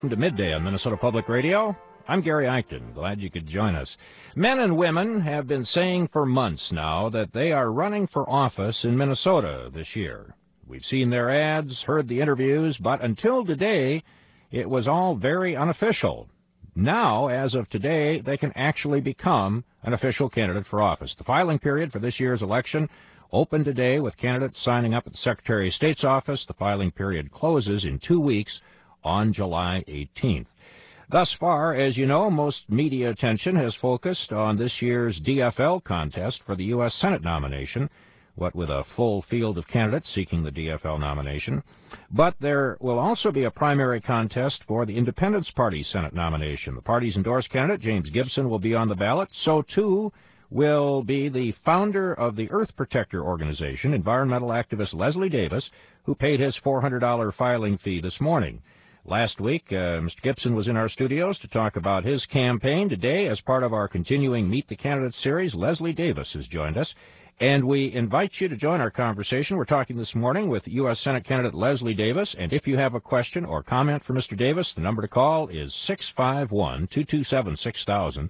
To Midday on Minnesota Public Radio. I'm Gary Eichten. Glad you could join us. Men and women have been saying for months now that they are running for office in Minnesota this year. We've seen their ads, heard the interviews, but until today, it was all very unofficial. Now, as of today, they can actually become an official candidate for office. The filing period for this year's election opened today with candidates signing up at the Secretary of State's office. The filing period closes in 2 weeks on July 18th. Thus far, as you know, most media attention has focused on this year's DFL contest for the U.S. Senate nomination, what with a full field of candidates seeking the DFL nomination. But there will also be a primary contest for the Independence Party Senate nomination. The party's endorsed candidate, James Gibson, will be on the ballot. So, too, will be the founder of the Earth Protector Organization, environmental activist Leslie Davis, who paid his $400 filing fee this morning. Last week, Mr. Gibson was in our studios to talk about his campaign. Today, as part of our continuing Meet the Candidates series, Leslie Davis has joined us, and we invite you to join our conversation. We're talking this morning with U.S. Senate candidate Leslie Davis, and if you have a question or comment for Mr. Davis, the number to call is 651-227-6000,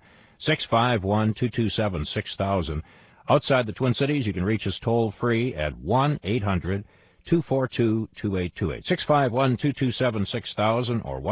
651-227-6000. Outside the Twin Cities, you can reach us toll-free at 1-800-242-2828, 651-227-6000 or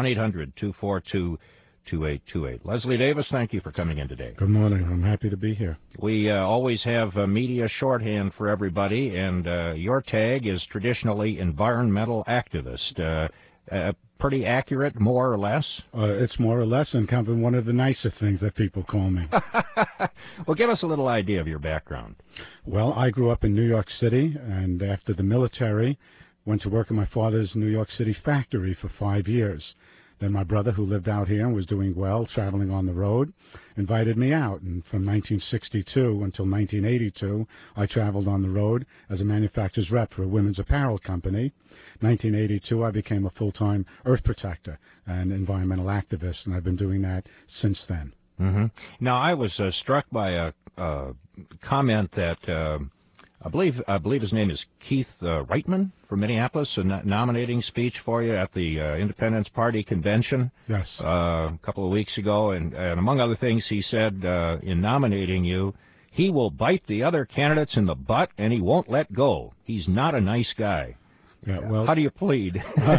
1-800-242-2828. Leslie Davis, thank you for coming in today. Good morning. I'm happy to be here. We always have media shorthand for everybody, and your tag is traditionally environmental activist. Pretty accurate, more or less? It's more or less, and kind of one of the nicer things that people call me. Well, give us a little idea of your background. Well, I grew up in New York City, and after the military, went to work in my father's New York City factory for 5 years. Then my brother, who lived out here and was doing well, traveling on the road, invited me out. And from 1962 until 1982, I traveled on the road as a manufacturer's rep for a women's apparel company. 1982, I became a full-time earth protector and environmental activist, and I've been doing that since then. Mm-hmm. Now, I was struck by a comment that I believe his name is Keith Reitman from Minneapolis, a nominating speech for you at the Independence Party convention. Yes. A couple of weeks ago, and among other things, he said in nominating you, he will bite the other candidates in the butt and he won't let go. He's not a nice guy. Yeah, well, how do you plead?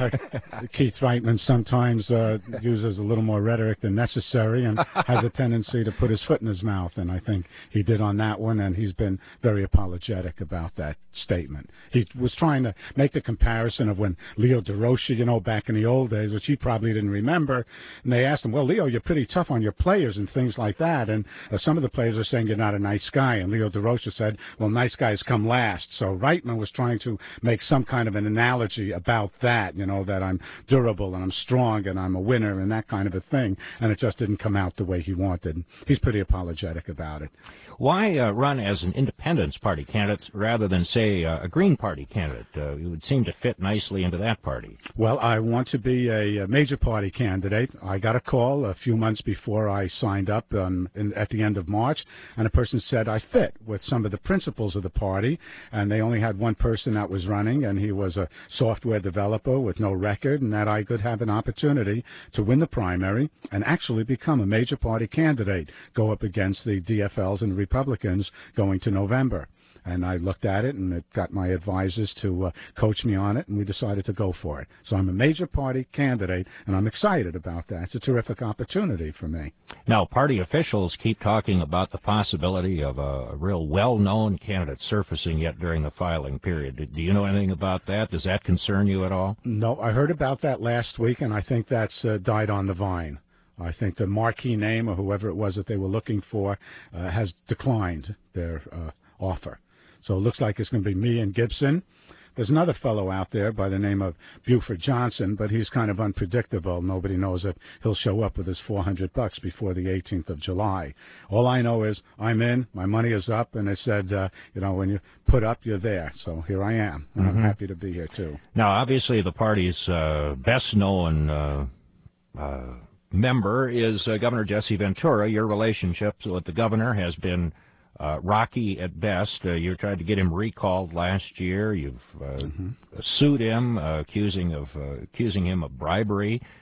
Keith Reitman sometimes uses a little more rhetoric than necessary and has a tendency to put his foot in his mouth, and I think he did on that one, and he's been very apologetic about that statement. He was trying to make the comparison of when Leo DeRocha, back in the old days, which he probably didn't remember, and they asked him, well, Leo, you're pretty tough on your players and things like that, and some of the players are saying you're not a nice guy, and Leo DeRocha said, well, nice guys come last. So Reitman was trying to make some kind of an analogy about that, that I'm durable and I'm strong and I'm a winner and that kind of a thing, and it just didn't come out the way he wanted. He's pretty apologetic about it. Why run as an Independence Party candidate rather than, say, a Green Party candidate? It would seem to fit nicely into that party. Well, I want to be a major party candidate. I got a call a few months before I signed up at the end of March, and a person said I fit with some of the principles of the party, and they only had one person that was running, and he was a software developer with no record, and that I could have an opportunity to win the primary and actually become a major party candidate, go up against the DFLs and the Republicans going to November. And I looked at it, and it got my advisors to coach me on it, and we decided to go for it. So I'm a major party candidate, and I'm excited about that. It's a terrific opportunity for me. Now, party officials keep talking about the possibility of a real well-known candidate surfacing yet during the filing period. Do you know anything about that? Does that concern you at all? No, I heard about that last week, and I think that's died on the vine. I think the marquee name or whoever it was that they were looking for has declined their offer. So it looks like it's going to be me and Gibson. There's another fellow out there by the name of Buford Johnson, but he's kind of unpredictable. Nobody knows if he'll show up with his $400 before the 18th of July. All I know is I'm in, my money is up, and they said, when you put up, you're there. So here I am, and I'm happy to be here, too. Now, obviously, the party's best-known member is Governor Jesse Ventura. Your relationship with the governor has been rocky at best. You tried to get him recalled last year. You've sued him, accusing him of bribery.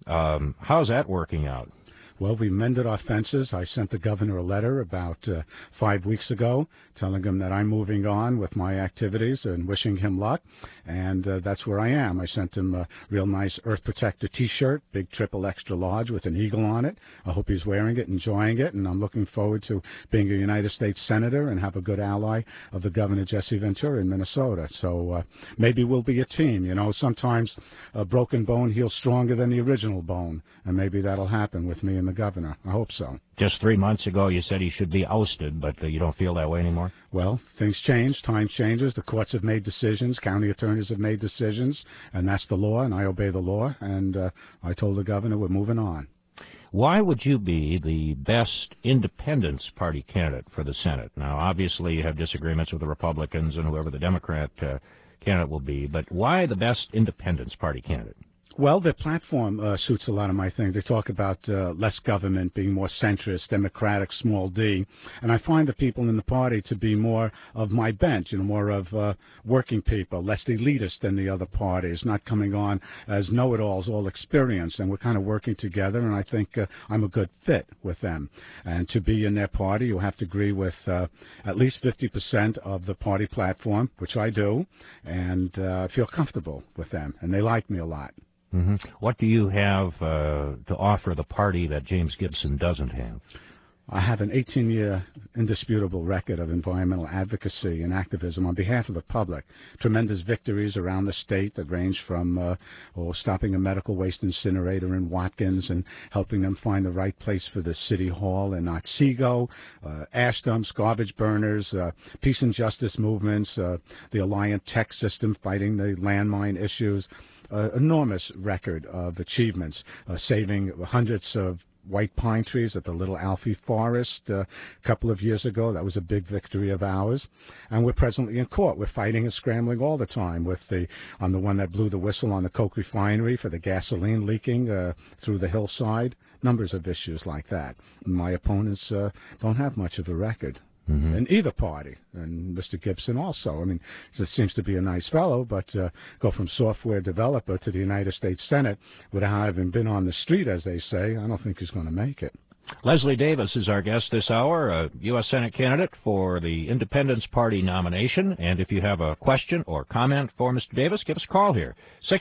How's that working out? Well, we mended our fences. I sent the governor a letter about 5 weeks ago telling him that I'm moving on with my activities and wishing him luck. And that's where I am. I sent him a real nice Earth Protector T-shirt, big triple extra large with an eagle on it. I hope he's wearing it, enjoying it. And I'm looking forward to being a United States Senator and have a good ally of the Governor Jesse Ventura in Minnesota. So maybe we'll be a team. You know, sometimes a broken bone heals stronger than the original bone. And maybe that'll happen with me and the governor. I hope so. Just 3 months ago, you said he should be ousted, but you don't feel that way anymore? Well, things change. Time changes. The courts have made decisions. County attorneys have made decisions. And that's the law, and I obey the law. And I told the governor we're moving on. Why would you be the best Independence Party candidate for the Senate? Now, obviously, you have disagreements with the Republicans and whoever the Democrat candidate will be, but why the best Independence Party candidate? Well, their platform suits a lot of my things. They talk about less government, being more centrist, democratic, small d. And I find the people in the party to be more of my bent, you know, more of working people, less elitist than the other parties, not coming on as know-it-alls, all experienced. And we're kind of working together, and I think I'm a good fit with them. And to be in their party, you have to agree with at least 50% of the party platform, which I do, and feel comfortable with them. And they like me a lot. Mm-hmm. What do you have to offer the party that James Gibson doesn't have? I have an 18-year indisputable record of environmental advocacy and activism on behalf of the public. Tremendous victories around the state that range from stopping a medical waste incinerator in Watkins and helping them find the right place for the city hall in Otsego, ash dumps, garbage burners, peace and justice movements, the Alliant Tech system fighting the landmine issues. Enormous record of achievements, saving hundreds of white pine trees at the Little Alfie Forest a couple of years ago. That was a big victory of ours. And we're presently in court. We're fighting and scrambling all the time with on the one that blew the whistle on the Coke refinery for the gasoline leaking through the hillside. Numbers of issues like that. My opponents don't have much of a record. Mm-hmm. In either party, and Mr. Gibson also. I mean, it seems to be a nice fellow, but go from software developer to the United States Senate without having been on the street, as they say, I don't think he's going to make it. Leslie Davis is our guest this hour, a U.S. Senate candidate for the Independence Party nomination. And if you have a question or comment for Mr. Davis, give us a call here.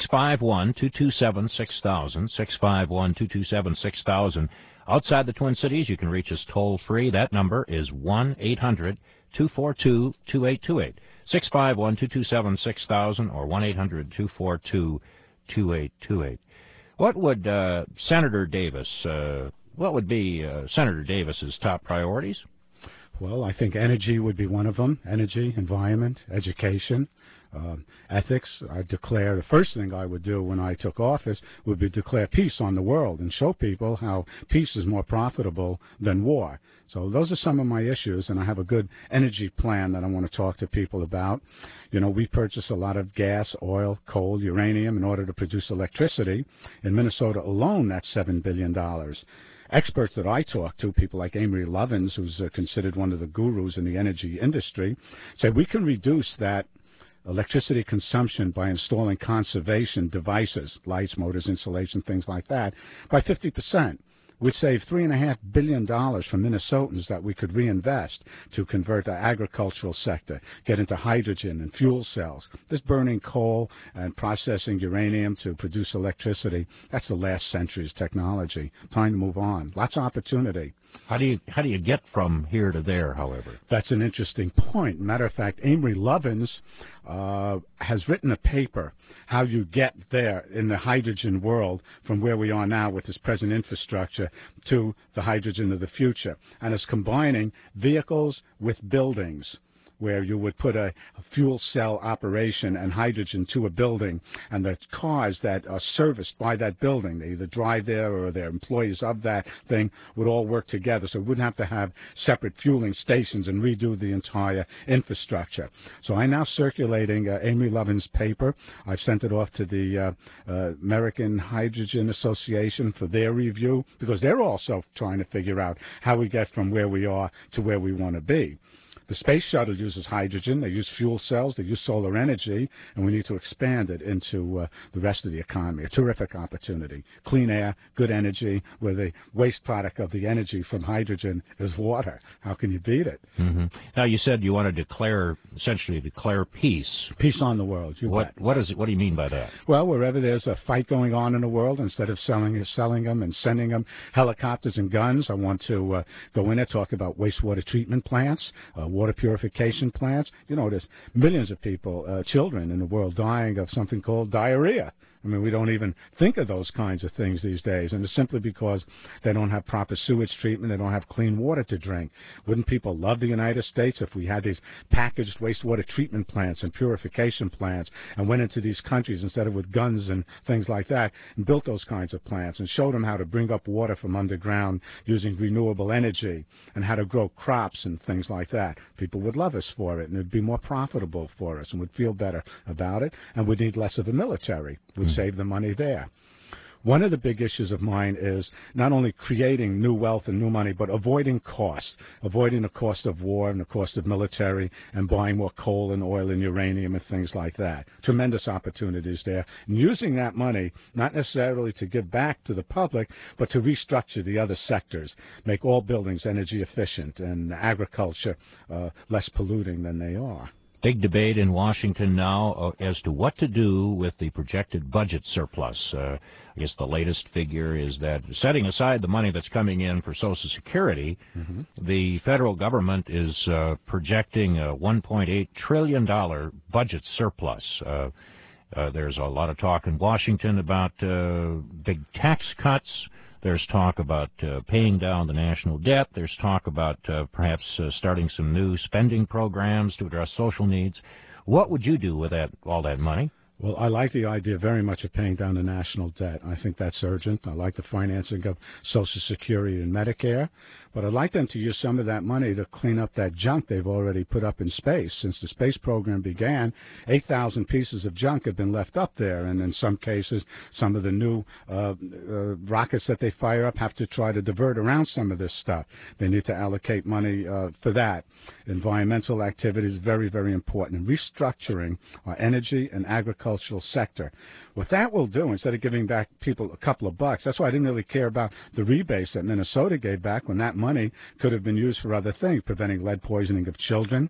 651-227-6000, 651-227-6000. Outside the Twin Cities, you can reach us toll-free. That number is 1-800-242-2828, 651-227-6000, or 1-800-242-2828. What would Senator Davis, what would be Senator Davis's top priorities? Well, I think energy would be one of them. Energy, environment, education. Ethics. I declare the first thing I would do when I took office would be declare peace on the world and show people how peace is more profitable than war. So those are some of my issues, and I have a good energy plan that I want to talk to people about. You know, we purchase a lot of gas, oil, coal, uranium in order to produce electricity. In Minnesota alone, that's $7 billion. Experts that I talk to, people like Amory Lovins, who's considered one of the gurus in the energy industry, say we can reduce that electricity consumption by installing conservation devices, lights, motors, insulation, things like that, by 50%. We'd save $3.5 billion from Minnesotans that we could reinvest to convert the agricultural sector, get into hydrogen and fuel cells. This burning coal and processing uranium to produce electricity, that's the last century's technology. Time to move on. Lots of opportunity. How do you get from here to there, however? That's an interesting point. Matter of fact, Amory Lovins has written a paper, how you get there in the hydrogen world from where we are now with this present infrastructure to the hydrogen of the future. And it's combining vehicles with buildings, where you would put a fuel cell operation and hydrogen to a building, and the cars that are serviced by that building, they either drive there or they're employees of that thing, would all work together. So we wouldn't have to have separate fueling stations and redo the entire infrastructure. So I'm now circulating Amory Lovin's paper. I've sent it off to the American Hydrogen Association for their review, because they're also trying to figure out how we get from where we are to where we want to be. The space shuttle uses hydrogen. They use fuel cells. They use solar energy, and we need to expand it into the rest of the economy. A terrific opportunity. Clean air, good energy, where the waste product of the energy from hydrogen is water. How can you beat it? Mm-hmm. Now, you said you want to essentially declare peace. Peace on the world. What do you mean by that? Well, wherever there's a fight going on in the world, instead of selling them and sending them helicopters and guns, I want to go in and talk about wastewater treatment plants, water purification plants. You know, there's millions of people, children in the world dying of something called diarrhea. I mean, we don't even think of those kinds of things these days, and it's simply because they don't have proper sewage treatment, they don't have clean water to drink. Wouldn't people love the United States if we had these packaged wastewater treatment plants and purification plants and went into these countries instead of with guns and things like that and built those kinds of plants and showed them how to bring up water from underground using renewable energy and how to grow crops and things like that? People would love us for it, and it would be more profitable for us and would feel better about it, and we'd need less of a military. We'd save the money there. One of the big issues of mine is not only creating new wealth and new money, but avoiding cost, avoiding the cost of war and the cost of military and buying more coal and oil and uranium and things like that. Tremendous opportunities there. And using that money, not necessarily to give back to the public, but to restructure the other sectors, make all buildings energy efficient and agriculture less polluting than they are. Big debate in Washington now as to what to do with the projected budget surplus. I guess the latest figure is that setting aside the money that's coming in for Social Security, the federal government is projecting a $1.8 trillion budget surplus. There's a lot of talk in Washington about big tax cuts. There's talk about paying down the national debt. There's talk about perhaps starting some new spending programs to address social needs. What would you do with all that money? Well, I like the idea very much of paying down the national debt. I think that's urgent. I like the financing of Social Security and Medicare. But I'd like them to use some of that money to clean up that junk they've already put up in space. Since the space program began, 8,000 pieces of junk have been left up there. And in some cases, some of the new rockets that they fire up have to try to divert around some of this stuff. They need to allocate money for that. Environmental activities, very, very important. And restructuring our energy and agricultural sector. What that will do, instead of giving back people a couple of bucks, that's why I didn't really care about the rebates that Minnesota gave back when that money could have been used for other things, preventing lead poisoning of children,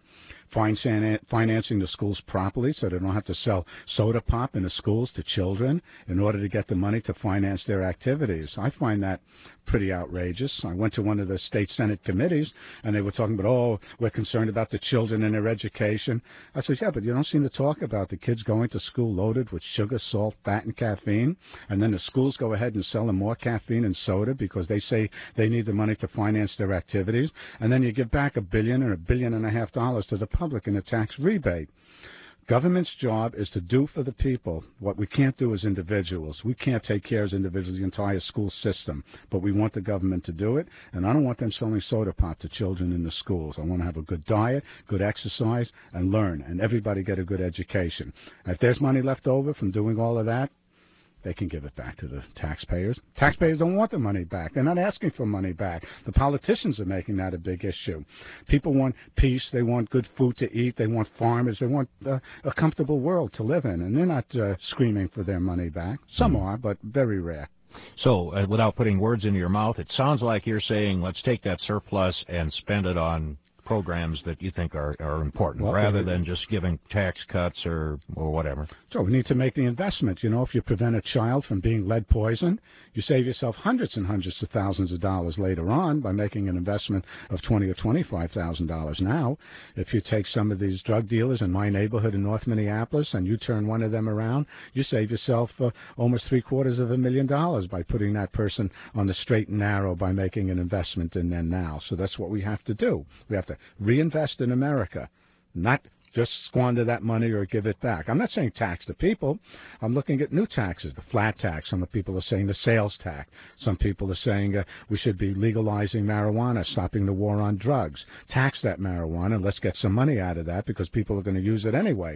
financing the schools properly so they don't have to sell soda pop in the schools to children in order to get the money to finance their activities. I find that pretty outrageous. I went to one of the state Senate committees, and they were talking about, oh, we're concerned about the children and their education. I said, yeah, but you don't seem to talk about the kids going to school loaded with sugar, salt, fat, and caffeine, and then the schools go ahead and sell them more caffeine and soda because they say they need the money to finance their activities, and then you give back $1 billion or $1.5 billion to the public in a tax rebate. Government's job is to do for the people what we can't do as individuals. We can't take care as individuals the entire school system, but we want the government to do it, and I don't want them selling soda pop to children in the schools. I want to have a good diet, good exercise, and learn, and everybody get a good education. If there's money left over from doing all of that, they can give it back to the taxpayers. Taxpayers don't want the money back. They're not asking for money back. The politicians are making that a big issue. People want peace. They want good food to eat. They want farmers. They want a comfortable world to live in. And they're not screaming for their money back. Some are, but very rare. So, without putting words into your mouth, it sounds like you're saying let's take that surplus and spend it on programs that you think are important, rather than just giving tax cuts or whatever. So we need to make the investment. You know, if you prevent a child from being lead poisoned, you save yourself hundreds and hundreds of thousands of dollars later on by making an investment of $20,000 or $25,000 now. If you take some of these drug dealers in my neighborhood in North Minneapolis and you turn one of them around, you save yourself almost $750,000 by putting that person on the straight and narrow by making an investment in them now. So that's what we have to do. We have to reinvest in America, not just squander that money or give it back. I'm not saying tax the people. I'm looking at new taxes, the flat tax. Some people are saying the sales tax. Some people are saying we should be legalizing marijuana, stopping the war on drugs. Tax that marijuana, and let's get some money out of that because people are going to use it anyway.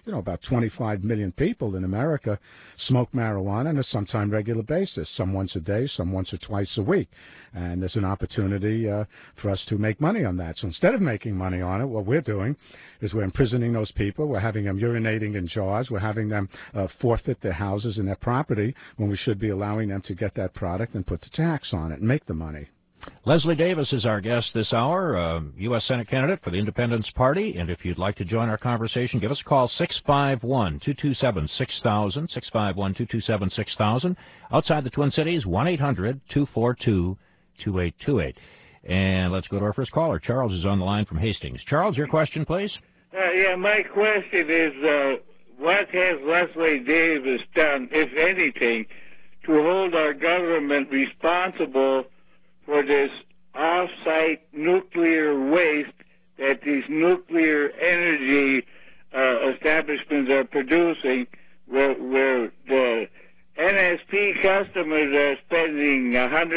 about 25 million people in America smoke marijuana on a sometime regular basis, some once a day, some once or twice a week. And there's an opportunity for us to make money on that. So instead of making money on it, what we're doing is we're imprisoning those people. We're having them urinating in jars. We're having them forfeit their houses and their property when we should be allowing them to get that product and put the tax on it and make the money. Leslie Davis is our guest this hour, U.S. Senate candidate for the Independence Party. And if you'd like to join our conversation, give us a call, 651-227-6000, 651-227-6000. Outside the Twin Cities, 1-800-242-2828. And let's go to our first caller. Charles is on the line from Hastings. Charles, your question, please. My question is, what has Leslie Davis done, if anything, to hold our government responsible for this off-site nuclear waste that these nuclear energy establishments are producing, where the NSP customers are spending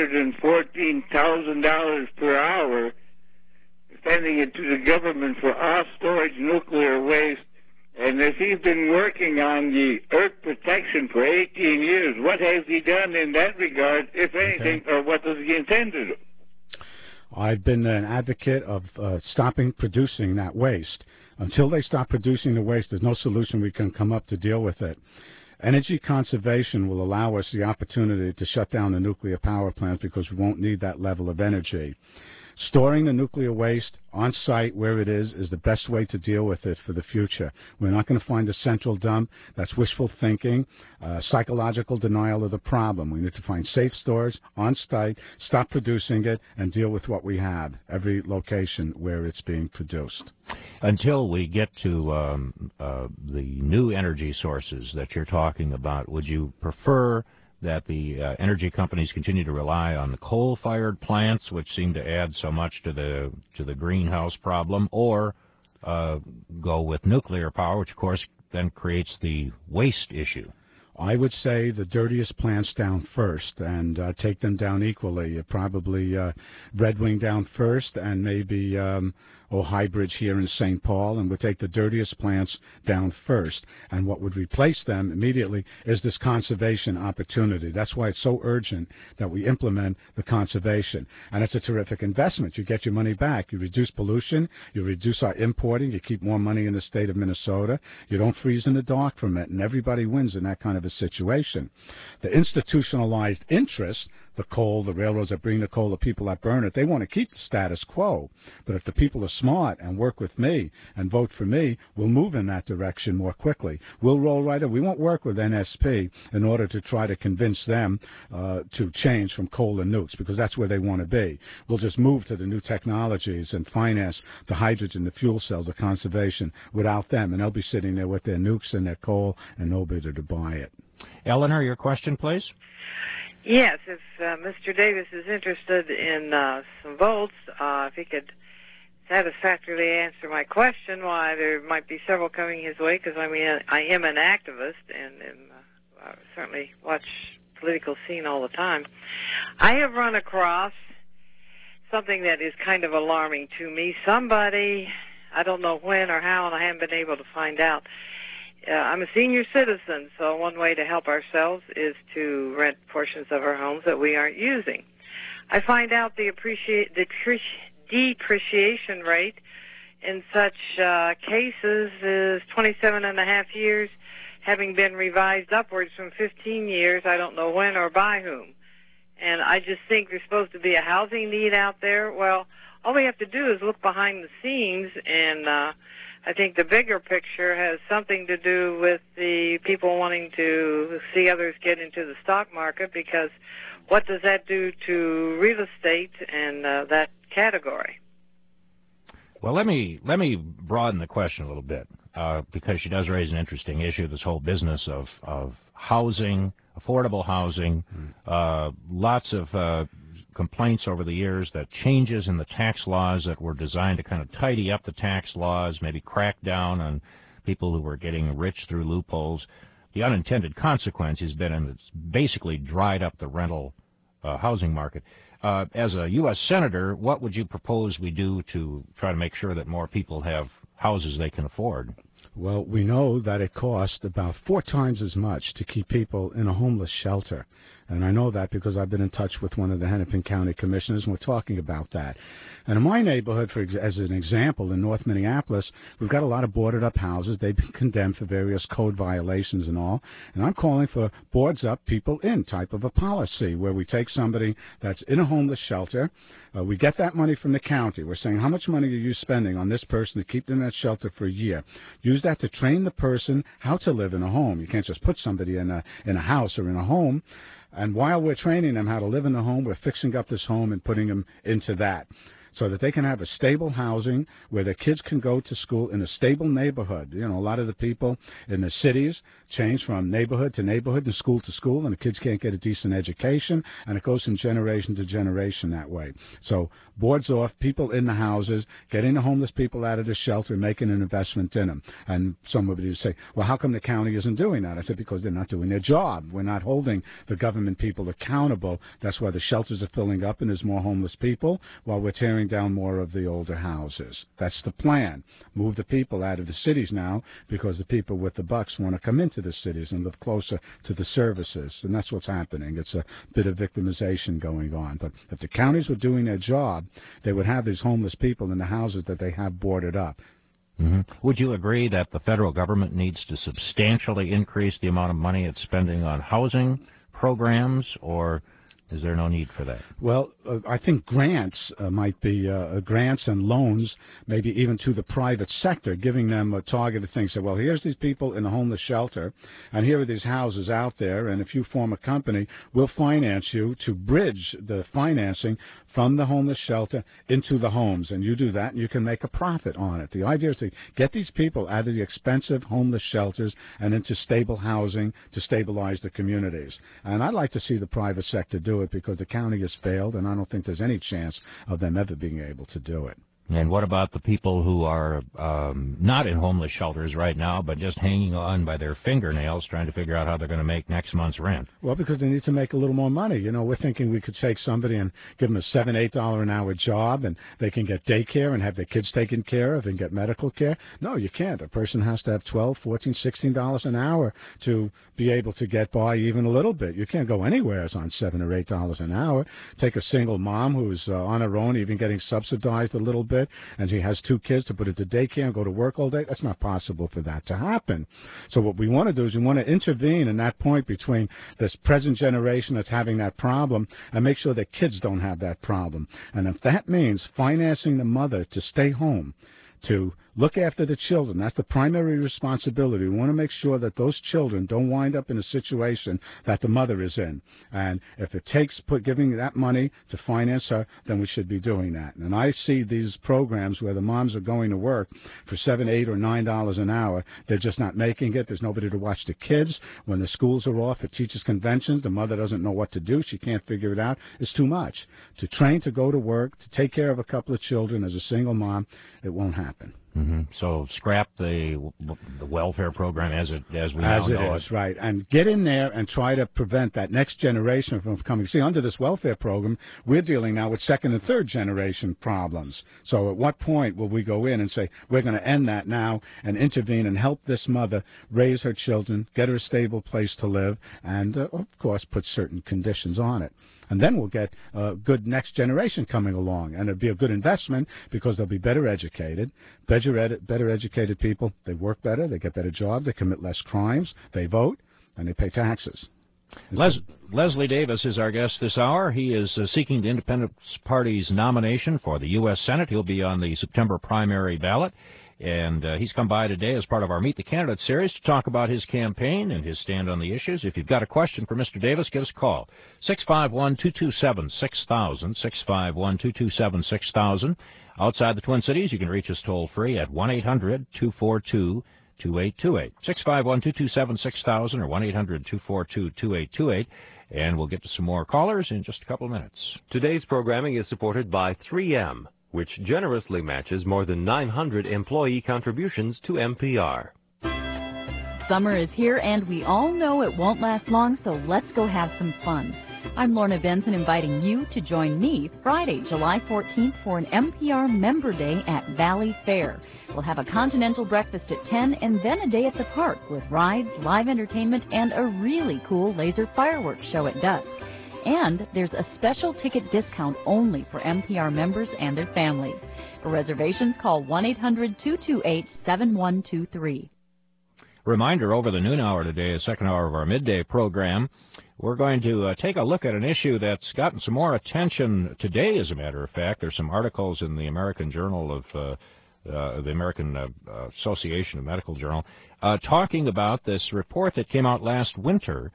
$114,000 per hour, sending it to the government for off-storage nuclear waste. And if he's been working on the earth protection for 18 years, what has he done in that regard, if anything, or what does he intend to do? I've been an advocate of stopping producing that waste. Until they stop producing the waste, there's no solution we can come up to deal with it. Energy conservation will allow us the opportunity to shut down the nuclear power plants because we won't need that level of energy. Storing the nuclear waste on site where it is the best way to deal with it for the future. We're not going to find a central dump. That's wishful thinking, psychological denial of the problem. We need to find safe stores on site, stop producing it, and deal with what we have, every location where it's being produced. Until we get to the new energy sources that you're talking about, would you prefer that the energy companies continue to rely on the coal-fired plants, which seem to add so much to the greenhouse problem, or go with nuclear power, which of course then creates the waste issue? I would say the dirtiest plants down first, and take them down equally. Probably Red Wing down first, and maybe Highbridge here in St. Paul, and we'll take the dirtiest plants down first. And what would replace them immediately is this conservation opportunity. That's why it's so urgent that we implement the conservation. And it's a terrific investment. You get your money back. You reduce pollution. You reduce our importing. You keep more money in the state of Minnesota. You don't freeze in the dark from it, and everybody wins in that kind of a situation. The institutionalized interest, the coal, the railroads that bring the coal, the people that burn it, they want to keep the status quo. But if the people are smart and work with me and vote for me, we'll move in that direction more quickly. We'll roll right in. We won't work with NSP in order to try to convince them to change from coal and nukes, because that's where they want to be. We'll just move to the new technologies and finance the hydrogen, the fuel cells, the conservation without them, and they'll be sitting there with their nukes and their coal and nobody to buy it. Eleanor, your question, please. Yes, if Mr. Davis is interested in some votes, if he could satisfactorily answer my question, why there might be several coming his way, because I am an activist and I certainly watch political scene all the time. I have run across something that is kind of alarming to me. Somebody, I don't know when or how, and I haven't been able to find out. I'm a senior citizen, so one way to help ourselves is to rent portions of our homes that we aren't using. I find out the depreciation rate in such cases is 27 and a half years, having been revised upwards from 15 years, I don't know when or by whom. And I just think there's supposed to be a housing need out there. Well, all we have to do is look behind the scenes, and I think the bigger picture has something to do with the people wanting to see others get into the stock market, because what does that do to real estate and that category? Well, let me broaden the question a little bit, because she does raise an interesting issue, this whole business of housing, affordable housing, lots of complaints over the years that changes in the tax laws that were designed to kind of tidy up the tax laws, maybe crack down on people who were getting rich through loopholes. The unintended consequence has been, and it's basically dried up the rental housing market. As a U.S. Senator, what would you propose we do to try to make sure that more people have houses they can afford? Well, we know that it costs about 4 times as much to keep people in a homeless shelter. And I know that because I've been in touch with one of the Hennepin County commissioners, and we're talking about that. And in my neighborhood, as an example, in North Minneapolis, we've got a lot of boarded up houses. They've been condemned for various code violations and all. And I'm calling for boards up, people in type of a policy where we take somebody that's in a homeless shelter. We get that money from the county. We're saying, how much money are you spending on this person to keep them in that shelter for a year? Use that to train the person how to live in a home. You can't just put somebody in a house or in a home. And while we're training them how to live in the home, we're fixing up this home and putting them into that, so that they can have a stable housing where their kids can go to school in a stable neighborhood. You know, a lot of the people in the cities change from neighborhood to neighborhood and school to school, and the kids can't get a decent education, and it goes from generation to generation that way. So boards off, people in the houses, getting the homeless people out of the shelter and making an investment in them. And somebody would say, well, how come the county isn't doing that? I said, because they're not doing their job. We're not holding the government people accountable. That's why the shelters are filling up and there's more homeless people, while we're tearing down more of the older houses. That's the plan. Move the people out of the cities now, because the people with the bucks want to come into the cities and live closer to the services. And that's what's happening. It's a bit of victimization going on. But if the counties were doing their job, they would have these homeless people in the houses that they have boarded up. Mm-hmm. Would you agree that the federal government needs to substantially increase the amount of money it's spending on housing programs, or is there no need for that? Well, I think grants might be grants and loans, maybe even to the private sector, giving them a targeted thing. Say, well, here's these people in a homeless shelter, and here are these houses out there, and if you form a company, we'll finance you to bridge the financing from the homeless shelter into the homes, and you do that, and you can make a profit on it. The idea is to get these people out of the expensive homeless shelters and into stable housing to stabilize the communities. And I'd like to see the private sector do it, because the county has failed, and I don't think there's any chance of them ever being able to do it. And what about the people who are not in homeless shelters right now, but just hanging on by their fingernails, trying to figure out how they're going to make next month's rent? Well, because they need to make a little more money. You know, we're thinking we could take somebody and give them a $7, $8 an hour job, and they can get daycare and have their kids taken care of and get medical care. No, you can't. A person has to have $12, $14, $16 an hour to be able to get by even a little bit. You can't go anywhere on $7 or $8 an hour. Take a single mom who's on her own, even getting subsidized a little bit, and she has 2 kids to put into daycare and go to work all day. That's not possible for that to happen. So what we want to do is we want to intervene in that point between this present generation that's having that problem and make sure that kids don't have that problem. And if that means financing the mother to stay home, to look after the children, that's the primary responsibility. We want to make sure that those children don't wind up in a situation that the mother is in. And if it takes giving that money to finance her, then we should be doing that. And I see these programs where the moms are going to work for $7, $8, or $9 an hour. They're just not making it. There's nobody to watch the kids. When the schools are off at teachers' conventions, the mother doesn't know what to do. She can't figure it out. It's too much. To train to go to work, to take care of a couple of children as a single mom, it won't happen. Mm-hmm. So scrap the welfare program as we now know it is, right, and get in there and try to prevent that next generation from coming. See, under this welfare program, we're dealing now with second and third generation problems. So at what point will we go in and say, we're going to end that now and intervene and help this mother raise her children, get her a stable place to live, and, of course, put certain conditions on it. And then we'll get a good next generation coming along, and it'll be a good investment because they'll be better educated. Better educated people, they work better, they get better jobs, they commit less crimes, they vote, and they pay taxes. Leslie Davis is our guest this hour. He is seeking the Independence Party's nomination for the U.S. Senate. He'll be on the September primary ballot. And he's come by today as part of our Meet the Candidate series to talk about his campaign and his stand on the issues. If you've got a question for Mr. Davis, give us a call. 651-227-6000, 651-227-6000. Outside the Twin Cities, you can reach us toll-free at 1-800-242-2828. 651-227-6000 or 1-800-242-2828. And we'll get to some more callers in just a couple of minutes. Today's programming is supported by 3M, which generously matches more than 900 employee contributions to NPR. Summer is here, and we all know it won't last long, so let's go have some fun. I'm Lorna Benson, inviting you to join me Friday, July 14th for an NPR Member Day at Valley Fair. We'll have a continental breakfast at 10 and then a day at the park with rides, live entertainment, and a really cool laser fireworks show at dusk. And there's a special ticket discount only for NPR members and their families. For reservations, call 1-800-228-7123. Reminder, over the noon hour today, the second hour of our midday program, we're going to take a look at an issue that's gotten some more attention today, as a matter of fact. There's some articles in the American Journal of the American Association of Medical Journal talking about this report that came out last winter,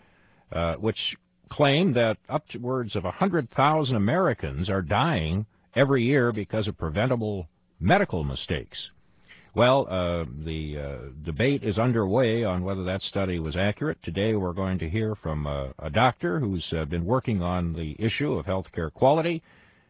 which claimed that upwards of 100,000 Americans are dying every year because of preventable medical mistakes. Well, the debate is underway on whether that study was accurate. Today we're going to hear from a doctor who's been working on the issue of healthcare quality,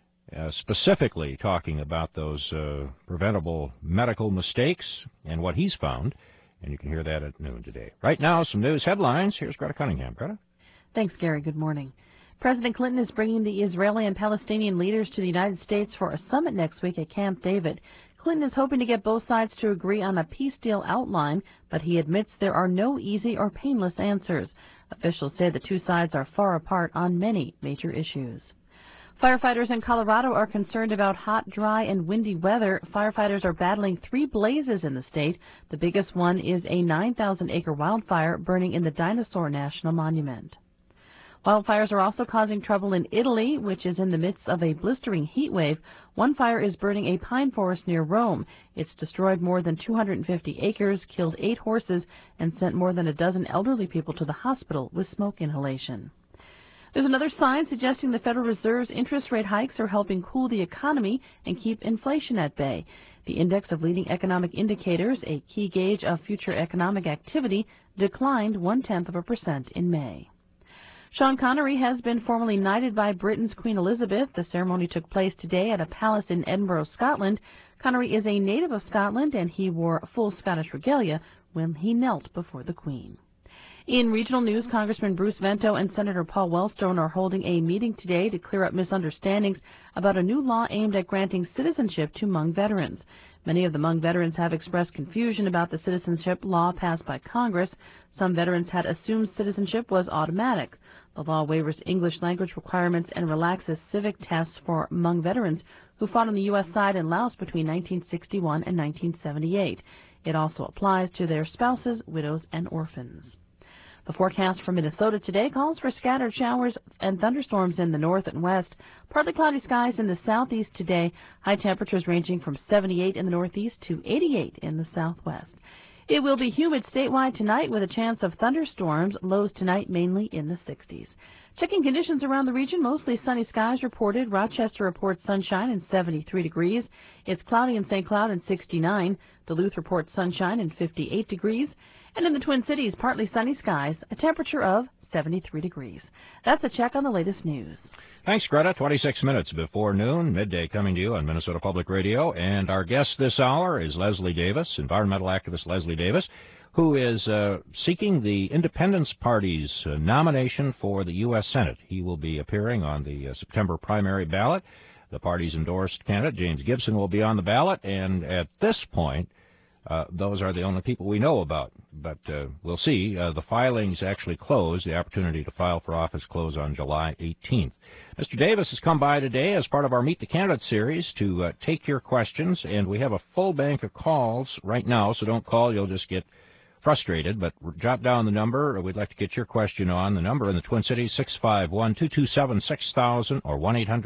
specifically talking about those preventable medical mistakes and what he's found. And you can hear that at noon today. Right now, some news headlines. Here's Greta Cunningham. Greta? Thanks, Gary. Good morning. President Clinton is bringing the Israeli and Palestinian leaders to the United States for a summit next week at Camp David. Clinton is hoping to get both sides to agree on a peace deal outline, but he admits there are no easy or painless answers. Officials say the two sides are far apart on many major issues. Firefighters in Colorado are concerned about hot, dry, and windy weather. Firefighters are battling 3 blazes in the state. The biggest one is a 9,000-acre wildfire burning in the Dinosaur National Monument. Wildfires are also causing trouble in Italy, which is in the midst of a blistering heat wave. One fire is burning a pine forest near Rome. It's destroyed more than 250 acres, killed 8 horses, and sent more than a dozen elderly people to the hospital with smoke inhalation. There's another sign suggesting the Federal Reserve's interest rate hikes are helping cool the economy and keep inflation at bay. The index of leading economic indicators, a key gauge of future economic activity, declined 0.1% in May. Sean Connery has been formally knighted by Britain's Queen Elizabeth. The ceremony took place today at a palace in Edinburgh, Scotland. Connery is a native of Scotland, and he wore full Scottish regalia when he knelt before the Queen. In regional news, Congressman Bruce Vento and Senator Paul Wellstone are holding a meeting today to clear up misunderstandings about a new law aimed at granting citizenship to Hmong veterans. Many of the Hmong veterans have expressed confusion about the citizenship law passed by Congress. Some veterans had assumed citizenship was automatic. The law waivers English language requirements and relaxes civic tests for Hmong veterans who fought on the U.S. side in Laos between 1961 and 1978. It also applies to their spouses, widows, and orphans. The forecast for Minnesota today calls for scattered showers and thunderstorms in the north and west. Partly cloudy skies in the southeast today. High temperatures ranging from 78 in the northeast to 88 in the southwest. It will be humid statewide tonight with a chance of thunderstorms. Lows tonight mainly in the 60s. Checking conditions around the region, mostly sunny skies reported. Rochester reports sunshine and 73 degrees. It's cloudy in St. Cloud and 69. Duluth reports sunshine and 58 degrees. And in the Twin Cities, partly sunny skies, a temperature of 73 degrees. That's a check on the latest news. Thanks, Greta. 26 minutes before noon, midday coming to you on Minnesota Public Radio. And our guest this hour is Leslie Davis, environmental activist Leslie Davis, who is seeking the Independence Party's nomination for the U.S. Senate. He will be appearing on the September primary ballot. The party's endorsed candidate, James Gibson, will be on the ballot. And at this point, those are the only people we know about, but we'll see. The filings actually close. The opportunity to file for office close on July 18th. Mr. Davis has come by today as part of our Meet the Candidate series to take your questions, and we have a full bank of calls right now, so don't call. You'll just get frustrated, but jot down the number. We'd like to get your question on. The number in the Twin Cities, 651-227-6000 or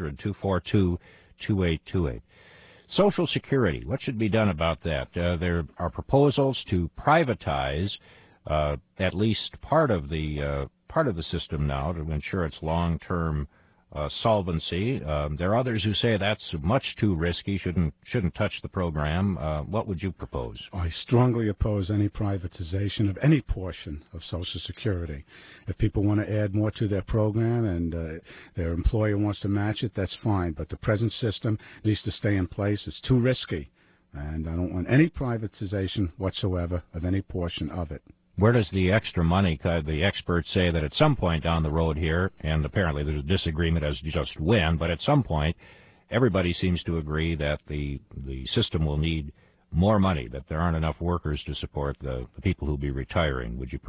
1-800-242-2828. Social Security, what should be done about that? There are proposals to privatize at least part of the system now to ensure its long-term solvency. There are others who say that's much too risky, shouldn't touch the program. What would you propose? I strongly oppose any privatization of any portion of Social Security. If people want to add more to their program and their employer wants to match it, that's fine. But the present system needs to stay in place. It's too risky. And I don't want any privatization whatsoever of any portion of it. Where does the extra money, the experts say that at some point down the road here, and apparently there's a disagreement as to just when, but at some point, everybody seems to agree that the system will need more money, that there aren't enough workers to support the people who'll be retiring. Would you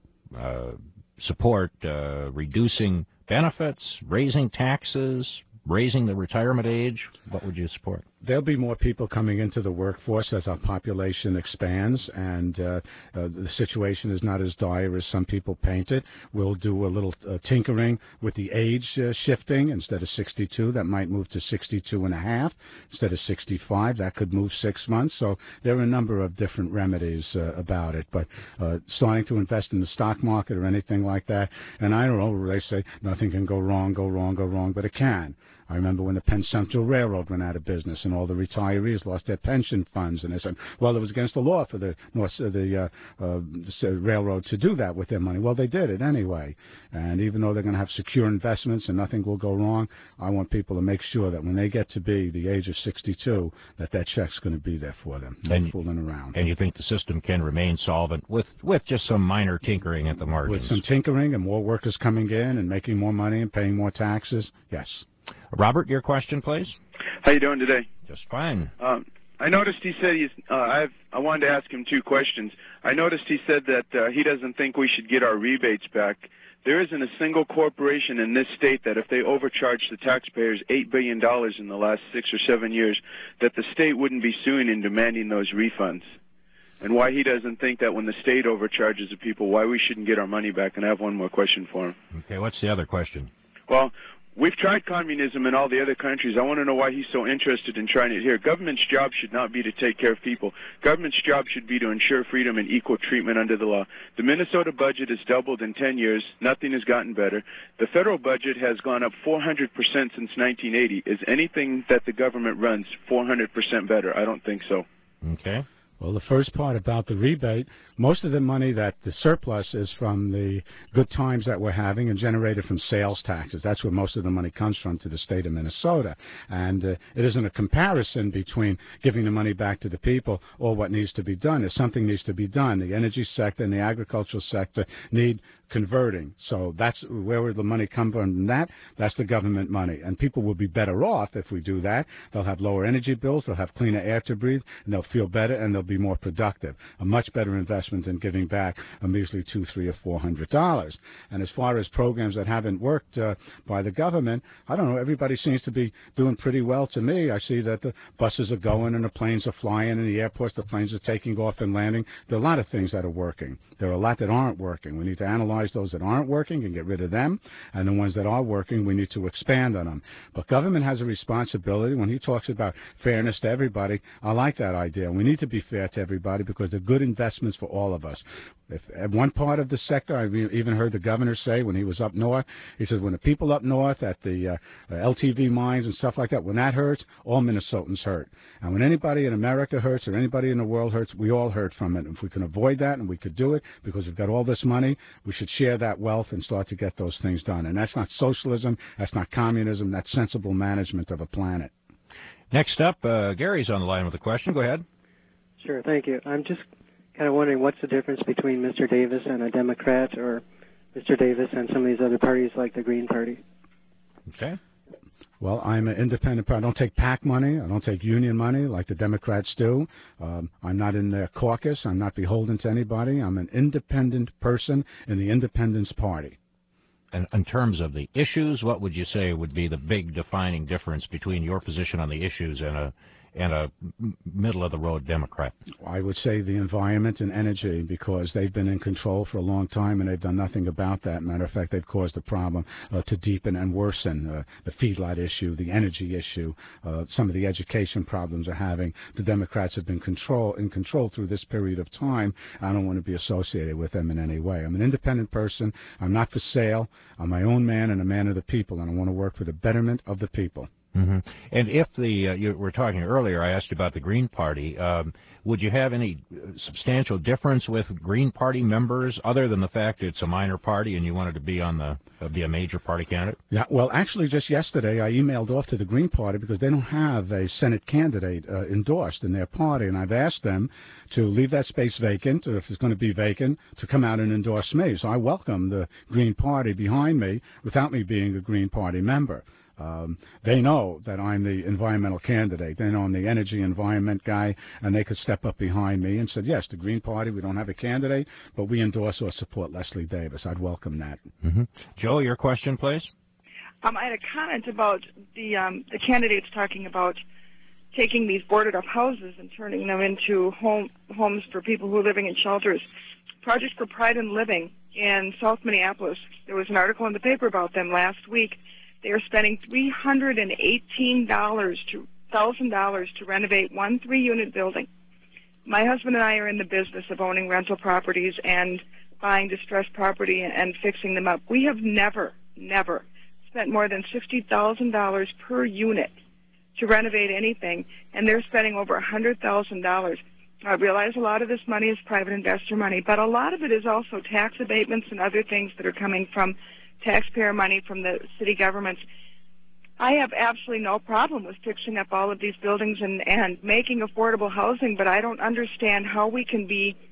support reducing benefits, raising taxes, raising the retirement age? What would you support? There'll be more people coming into the workforce as our population expands, and the situation is not as dire as some people paint it. We'll do a little tinkering with the age shifting. Instead of 62, that might move to 62 and a half. Instead of 65, that could move 6 months. So there are a number of different remedies about it. But starting to invest in the stock market or anything like that, and I don't know, they say nothing can go wrong, but it can. I remember when the Penn Central Railroad went out of business and all the retirees lost their pension funds, and they said, well, it was against the law for the railroad to do that with their money. Well, they did it anyway. And even though they're going to have secure investments and nothing will go wrong, I want people to make sure that when they get to be the age of 62, that check's going to be there for them. No fooling around. And you think the system can remain solvent with just some minor tinkering at the margins? With some tinkering and more workers coming in and making more money and paying more taxes, yes. Robert, your question, please. How you doing today? Just fine. I noticed he said I wanted to ask him two questions. I noticed he said that he doesn't think we should get our rebates back. There isn't a single corporation in this state that if they overcharged the taxpayers $8 billion in the last 6 or 7 years, that the state wouldn't be suing and demanding those refunds. And why he doesn't think that when the state overcharges the people, why we shouldn't get our money back. And I have one more question for him. Okay, what's the other question? Well, we've tried communism in all the other countries. I want to know why he's so interested in trying it here. Government's job should not be to take care of people. Government's job should be to ensure freedom and equal treatment under the law. The Minnesota budget has doubled in 10 years. Nothing has gotten better. The federal budget has gone up 400% since 1980. Is anything that the government runs 400% better? I don't think so. Okay. Well, the first part about the rebate, most of the money that the surplus is from the good times that we're having and generated from sales taxes. That's where most of the money comes from to the state of Minnesota. And it isn't a comparison between giving the money back to the people or what needs to be done. If something needs to be done, the energy sector and the agricultural sector need converting. So that's where the money comes from. That's the government money. And people will be better off if we do that. They'll have lower energy bills, they'll have cleaner air to breathe, and they'll feel better, and they'll be more productive. A much better investment than giving back a measly $200, $300, or $400. And as far as programs that haven't worked by the government, I don't know, everybody seems to be doing pretty well to me. I see that the buses are going and the planes are flying, and the airports, the planes are taking off and landing. There are a lot of things that are working. There are a lot that aren't working. We need to analyze those that aren't working and get rid of them, and the ones that are working, we need to expand on them. But government has a responsibility. When he talks about fairness to everybody, I like that idea. We need to be fair to everybody because they're good investments for all of us. If at one part of the sector, I even heard the governor say when he was up north, he said when the people up north at the LTV mines and stuff like that, when that hurts, all Minnesotans hurt. And when anybody in America hurts or anybody in the world hurts, we all hurt from it. If we can avoid that and we could do it because we've got all this money, we should share that wealth and start to get those things done. And that's not socialism, that's not communism, that's sensible management of a planet. Next up, Gary's on the line with a question. Go ahead. Sure, thank you. I'm just kind of wondering what's the difference between Mr. Davis and a Democrat or Mr. Davis and some of these other parties like the Green Party. Okay. Well, I'm an independent. I don't take PAC money. I don't take union money like the Democrats do. I'm not in their caucus. I'm not beholden to anybody. I'm an independent person in the Independence Party. And in terms of the issues, what would you say would be the big defining difference between your position on the issues and a middle-of-the-road Democrat? I would say the environment and energy, because they've been in control for a long time and they've done nothing about that. Matter of fact, they've caused the problem to deepen and worsen. The feedlot issue, the energy issue, some of the education problems are having. The Democrats have been in control through this period of time. I don't want to be associated with them in any way. I'm an independent person. I'm not for sale. I'm my own man and a man of the people, and I want to work for the betterment of the people. Mm-hmm. And if you were talking earlier, I asked you about the Green Party. Would you have any substantial difference with Green Party members, other than the fact it's a minor party and you wanted to be be a major party candidate? Yeah, well, actually, just yesterday I emailed off to the Green Party because they don't have a Senate candidate endorsed in their party, and I've asked them to leave that space vacant, or if it's going to be vacant, to come out and endorse me. So I welcome the Green Party behind me without me being a Green Party member. They know that I'm the environmental candidate. They know I'm the energy environment guy, and they could step up behind me and said, yes, the Green Party, we don't have a candidate, but we endorse or support Leslie Davis. I'd welcome that. Mm-hmm. Joe, your question, please. I had a comment about the candidates talking about taking these boarded-up houses and turning them into homes for people who are living in shelters. Project for Pride in Living in South Minneapolis, there was an article in the paper about them last week. They are spending $318,000 to renovate one 3-unit building. My husband and I are in the business of owning rental properties and buying distressed property and fixing them up. We have never spent more than $60,000 per unit to renovate anything, and they're spending over $100,000. I realize a lot of this money is private investor money, but a lot of it is also tax abatements and other things that are coming from taxpayer money from the city governments. I have absolutely no problem with fixing up all of these buildings and making affordable housing, but I don't understand how we can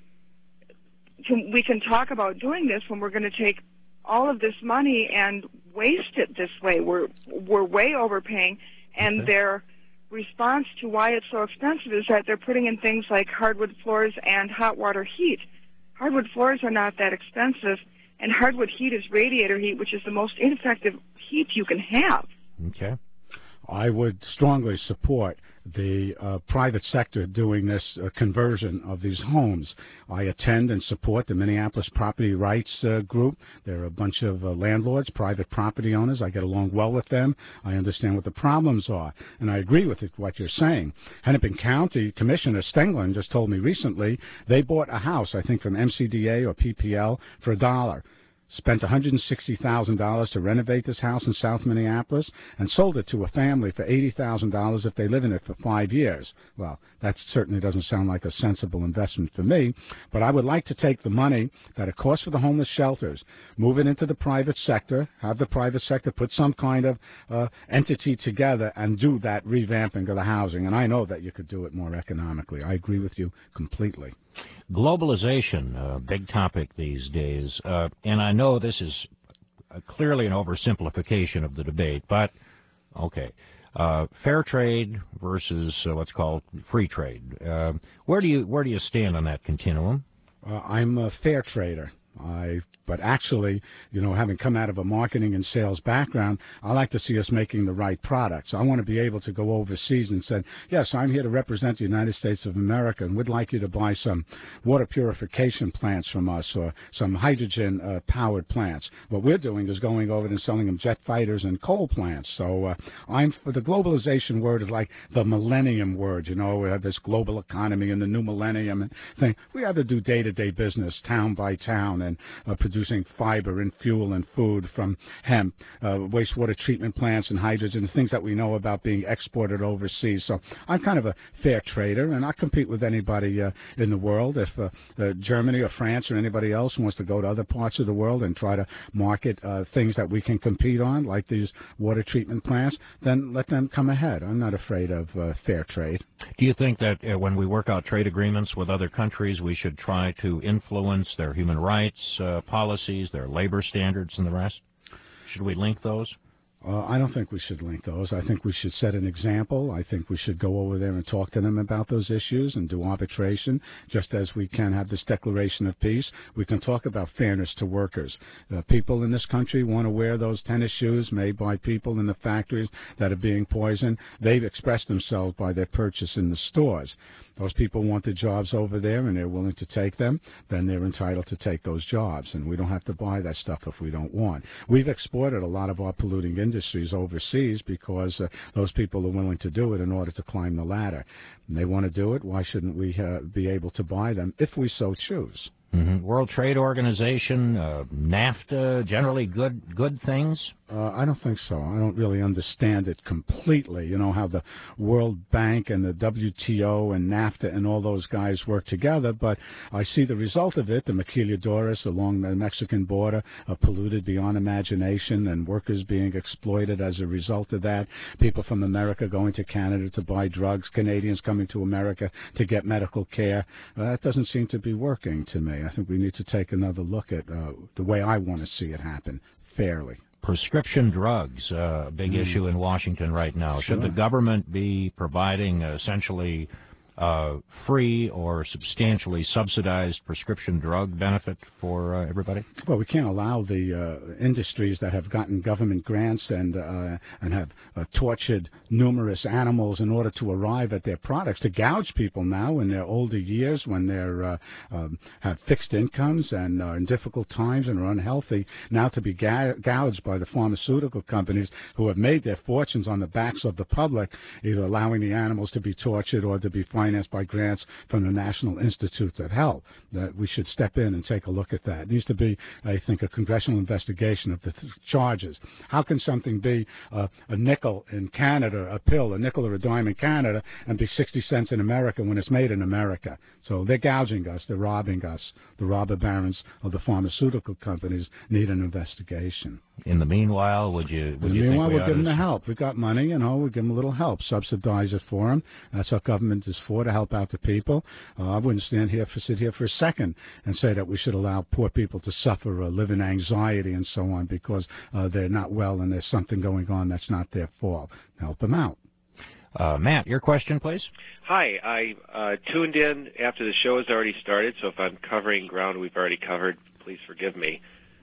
talk about doing this when we're going to take all of this money and waste it this way. We're way overpaying, and their response to why it's so expensive is that they're putting in things like hardwood floors and hot water heat. Hardwood floors are not that expensive, and hardwood heat is radiator heat, which is the most ineffective heat you can have. Okay. I would strongly support the private sector doing this conversion of these homes. I attend and support the Minneapolis Property Rights Group. They're a bunch of landlords, private property owners. I get along well with them. I understand what the problems are, and I agree with what you're saying. Hennepin County Commissioner Stenglin just told me recently they bought a house, I think from MCDA or PPL, for $1. Spent $160,000 to renovate this house in South Minneapolis and sold it to a family for $80,000 if they live in it for 5 years. Well, that certainly doesn't sound like a sensible investment for me, but I would like to take the money that it costs for the homeless shelters, move it into the private sector, have the private sector put some kind of entity together and do that revamping of the housing. And I know that you could do it more economically. I agree with you completely. Globalization, a big topic these days, and I know this is clearly an oversimplification of the debate, but okay, fair trade versus what's called free trade. Where do you stand on that continuum? I'm a fair trader. But actually, having come out of a marketing and sales background, I like to see us making the right products. I want to be able to go overseas and say, yes, I'm here to represent the United States of America and would like you to buy some water purification plants from us or some hydrogen-powered plants. What we're doing is going over and selling them jet fighters and coal plants. So I'm for the globalization word is like the millennium word. We have this global economy and the new millennium and thing. We have to do day-to-day business, town by town, and producing fiber and fuel and food from hemp, wastewater treatment plants and hydrogen, things that we know about being exported overseas. So I'm kind of a fair trader, and I compete with anybody in the world. If Germany or France or anybody else wants to go to other parts of the world and try to market things that we can compete on, like these water treatment plants, then let them come ahead. I'm not afraid of fair trade. Do you think that when we work out trade agreements with other countries, we should try to influence their human rights policies, their labor standards, and the rest? Should we link those? I don't think we should link those. I think we should set an example. I think we should go over there and talk to them about those issues and do arbitration, just as we can have this declaration of peace. We can talk about fairness to workers. People in this country want to wear those tennis shoes made by people in the factories that are being poisoned. They've expressed themselves by their purchase in the stores. Those people want the jobs over there and they're willing to take them, then they're entitled to take those jobs. And we don't have to buy that stuff if we don't want. We've exported a lot of our polluting industries overseas because those people are willing to do it in order to climb the ladder. And they want to do it. Why shouldn't we be able to buy them if we so choose? World Trade Organization, NAFTA, generally good things? I don't think so. I don't really understand it completely. You know, how the World Bank and the WTO and NAFTA and all those guys work together, but I see the result of it. The maquiladoras along the Mexican border are polluted beyond imagination, and workers being exploited as a result of that. People from America going to Canada to buy drugs, Canadians coming to America to get medical care. That doesn't seem to be working to me. I think we need to take another look at the way I want to see it happen, fairly. Prescription drugs, a big issue in Washington right now. Sure. Should the government be providing essentially free or substantially subsidized prescription drug benefit for everybody? Well, we can't allow the industries that have gotten government grants and have tortured numerous animals in order to arrive at their products to gouge people now in their older years when they're have fixed incomes and are in difficult times and are unhealthy, now to be gouged by the pharmaceutical companies who have made their fortunes on the backs of the public, either allowing the animals to be tortured or to be financed by grants from the National Institutes of Health. That we should step in and take a look at that. It needs to be, I think, a congressional investigation of the charges. How can something be a nickel in Canada, a pill, a nickel or a dime in Canada, and be 60 cents in America when it's made in America? So they're gouging us, they're robbing us. The robber barons of the pharmaceutical companies need an investigation. In the meanwhile, would you think we'll give them the help. We've got money, you know, we'll give them a little help, subsidize it for them. That's what government is for, to help out the people. I wouldn't sit here for a second and say that we should allow poor people to suffer or live in anxiety and so on because they're not well and there's something going on that's not their fault. Help them out. Matt, your question, please. Hi, I tuned in after the show has already started, so if I'm covering ground we've already covered, please forgive me.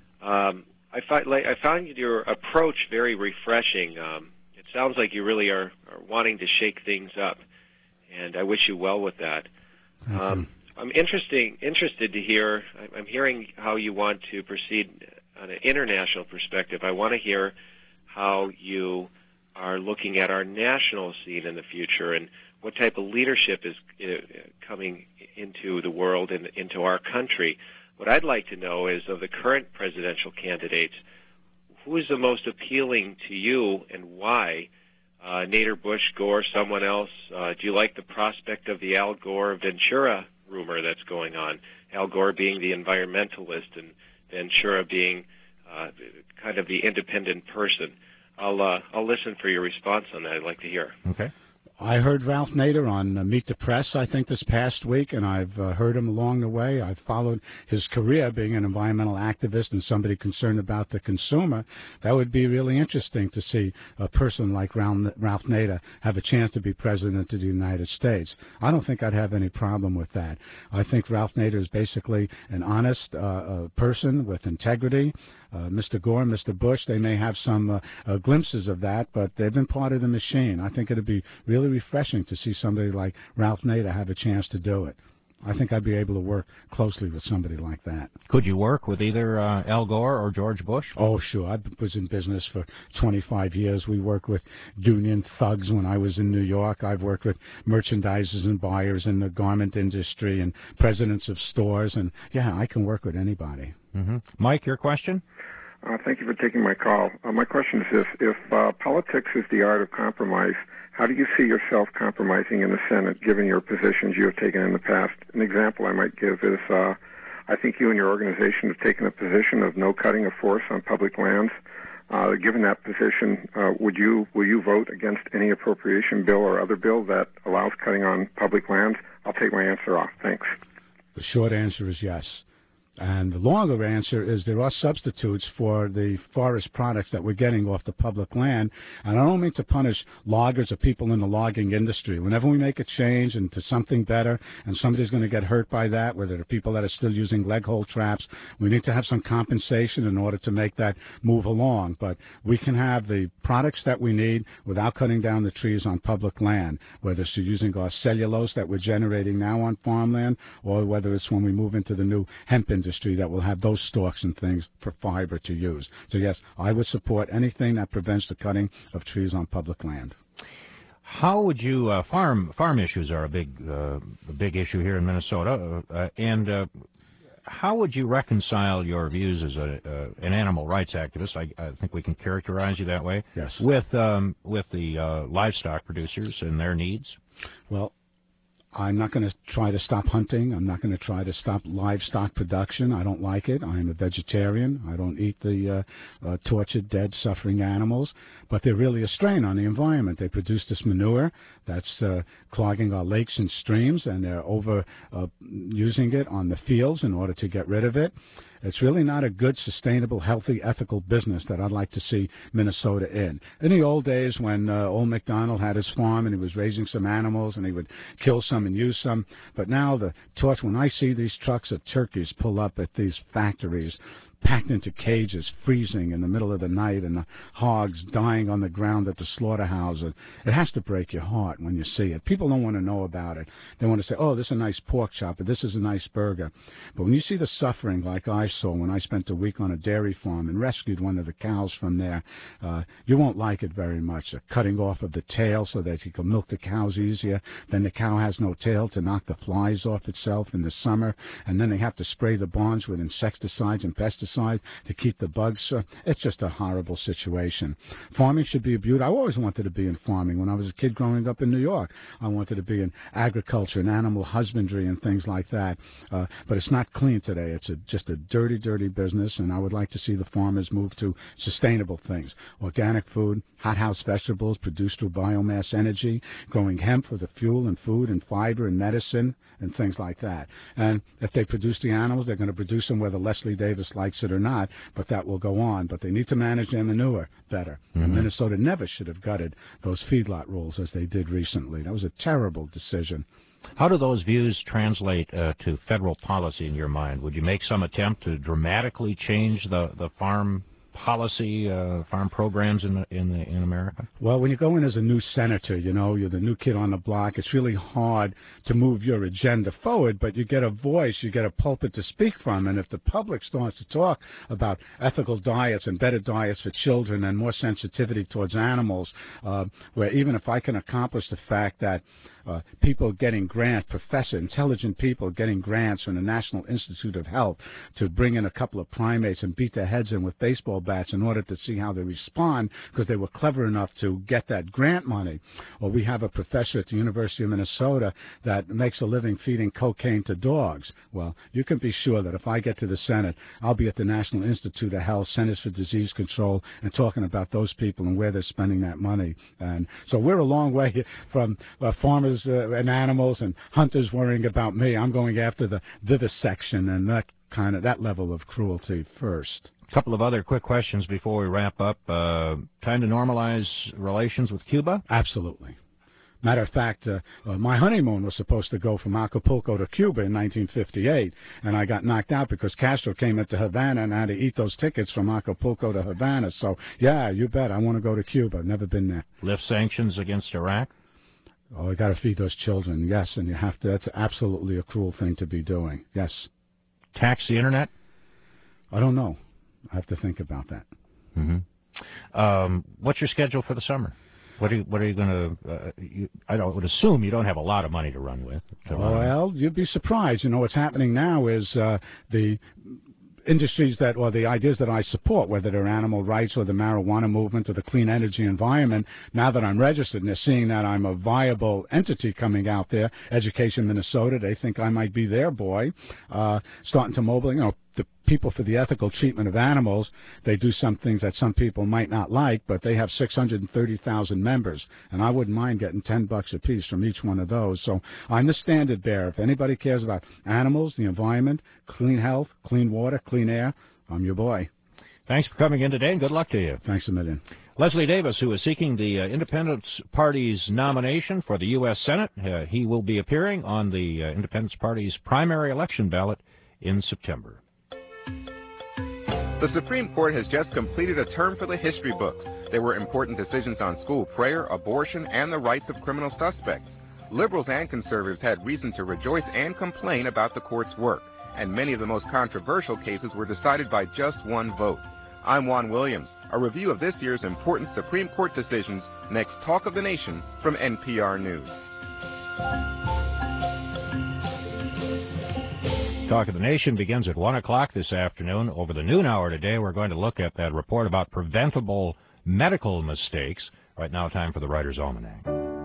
I found your approach very refreshing. It sounds like you really are wanting to shake things up, and I wish you well with that. I'm interested to hear. I'm hearing how you want to proceed on an international perspective. I want to hear how you are looking at our national scene in the future and what type of leadership is coming into the world and into our country. What I'd like to know is, of the current presidential candidates, who is the most appealing to you and why? Nader, Bush, Gore, someone else? Do you like the prospect of the Al Gore-Ventura rumor that's going on? Al Gore being the environmentalist and Ventura being kind of the independent person. I'll listen for your response on that. I'd like to hear. Okay. I heard Ralph Nader on Meet the Press, I think, this past week, and I've heard him along the way. I've followed his career being an environmental activist and somebody concerned about the consumer. That would be really interesting to see a person like Ralph Nader have a chance to be president of the United States. I don't think I'd have any problem with that. I think Ralph Nader is basically an honest person with integrity. Mr. Gore and Mr. Bush, they may have some glimpses of that, but they've been part of the machine. I think it would be really refreshing to see somebody like Ralph Nader have a chance to do it. I think I'd be able to work closely with somebody like that. Could you work with either Al Gore or George Bush? Oh, sure. I was in business for 25 years. We worked with union thugs when I was in New York. I've worked with merchandisers and buyers in the garment industry and presidents of stores. And, yeah, I can work with anybody. Mm-hmm. Mike, your question? Thank you for taking my call. My question is this. If politics is the art of compromise, how do you see yourself compromising in the Senate, given your positions you have taken in the past? An example I might give is I think you and your organization have taken a position of no cutting of force on public lands. Given that position, will you vote against any appropriation bill or other bill that allows cutting on public lands? I'll take my answer off. Thanks. The short answer is yes. And the longer answer is there are substitutes for the forest products that we're getting off the public land. And I don't mean to punish loggers or people in the logging industry. Whenever we make a change into something better and somebody's going to get hurt by that, whether they're people that are still using leg hole traps, we need to have some compensation in order to make that move along. But we can have the products that we need without cutting down the trees on public land, whether it's using our cellulose that we're generating now on farmland or whether it's when we move into the new hemp industry that will have those stalks and things for fiber to use. So, yes, I would support anything that prevents the cutting of trees on public land. How would you farm issues are a big issue here in Minnesota, and How would you reconcile your views as an animal rights activist? I think we can characterize you that way. Yes. With the livestock producers and their needs? Well, I'm not going to try to stop hunting. I'm not going to try to stop livestock production. I don't like it. I'm a vegetarian. I don't eat the tortured, dead, suffering animals. But they're really a strain on the environment. They produce this manure that's clogging our lakes and streams, and they're over using it on the fields in order to get rid of it. It's really not a good, sustainable, healthy, ethical business that I'd like to see Minnesota in. In the old days when old MacDonald had his farm and he was raising some animals and he would kill some and use some, but now the torch, when I see these trucks of turkeys pull up at these factories, packed into cages, freezing in the middle of the night, and the hogs dying on the ground at the slaughterhouse. It has to break your heart when you see it. People don't want to know about it. They want to say, oh, this is a nice pork chop, or this is a nice burger. But when you see the suffering like I saw when I spent a week on a dairy farm and rescued one of the cows from there, you won't like it very much. Cutting off of the tail so that you can milk the cows easier. Then the cow has no tail to knock the flies off itself in the summer, and then they have to spray the barns with insecticides and pesticides to keep the bugs. It's just a horrible situation. Farming should be a beauty. I always wanted to be in farming. When I was a kid growing up in New York, I wanted to be in agriculture and animal husbandry and things like that. But it's not clean today. It's just a dirty, dirty business, and I would like to see the farmers move to sustainable things. Organic food, hothouse vegetables produced through biomass energy, growing hemp for the fuel and food and fiber and medicine and things like that. And if they produce the animals, they're going to produce them whether Leslie Davis likes it or not, but that will go on. But they need to manage their manure better. Mm-hmm. And Minnesota never should have gutted those feedlot rules as they did recently. That was a terrible decision. How do those views translate to federal policy in your mind? Would you make some attempt to dramatically change the farm policy, farm programs in America? Well, when you go in as a new senator, you know, you're the new kid on the block, it's really hard to move your agenda forward, but you get a voice, you get a pulpit to speak from, and if the public starts to talk about ethical diets and better diets for children and more sensitivity towards animals, where even if I can accomplish the fact that people getting grants, intelligent people getting grants from the National Institute of Health to bring in a couple of primates and beat their heads in with baseball bats in order to see how they respond because they were clever enough to get that grant money. Or we have a professor at the University of Minnesota that makes a living feeding cocaine to dogs. Well, you can be sure that if I get to the Senate, I'll be at the National Institute of Health, Centers for Disease Control, and talking about those people and where they're spending that money. And so we're a long way from farmers and animals and hunters worrying about me. I'm going after the vivisection and that level of cruelty first. A couple of other quick questions before we wrap up. Time to normalize relations with Cuba? Absolutely. Matter of fact, my honeymoon was supposed to go from Acapulco to Cuba in 1958, and I got knocked out because Castro came into Havana and I had to eat those tickets from Acapulco to Havana. So, yeah, you bet. I want to go to Cuba. Never been there. Lift sanctions against Iraq? Oh, you got to feed those children, yes, and you have to. That's absolutely a cruel thing to be doing, yes. Tax the Internet? I don't know. I have to think about that. Mm-hmm. What's your schedule for the summer? What are you going to? I would assume you don't have a lot of money to run with. Well, you'd be surprised. You know what's happening now is the industries or the ideas that I support, whether they're animal rights or the marijuana movement or the clean energy environment, now that I'm registered and they're seeing that I'm a viable entity coming out there, Education Minnesota, they think I might be their boy, starting to mobilize, the people for the ethical treatment of animals. They do some things that some people might not like, but they have 630,000 members, and I wouldn't mind getting $10 a piece from each one of those. So I'm the standard bearer. If anybody cares about animals, the environment, clean health, clean water, clean air, I'm your boy. Thanks for coming in today, and good luck to you. Thanks a million. Leslie Davis, who is seeking the Independence Party's nomination for the U.S. Senate, he will be appearing on the Independence Party's primary election ballot in September. The Supreme Court has just completed a term for the history books. There were important decisions on school prayer, abortion, and the rights of criminal suspects. Liberals and conservatives had reason to rejoice and complain about the court's work, and many of the most controversial cases were decided by just one vote. I'm Juan Williams. A review of this year's important Supreme Court decisions, next Talk of the Nation from NPR News. Talk of the Nation begins at 1 o'clock this afternoon. Over the noon hour today, we're going to look at that report about preventable medical mistakes. Right now, time for the Writer's Almanac.